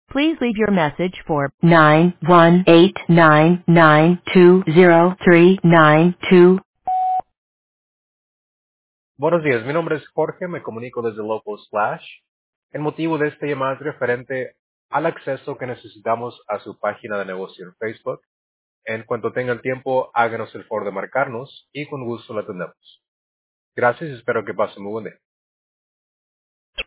Please leave your message for 91899203992. Buenos días, mi nombre es Jorge, me comunico desde Local Splash. El motivo de esta llamada es referente al acceso que necesitamos a su página de negocio en Facebook. En cuanto tenga el tiempo, háganos el favor de marcarnos y con gusto la atendemos. Gracias y espero que pasen muy buen día.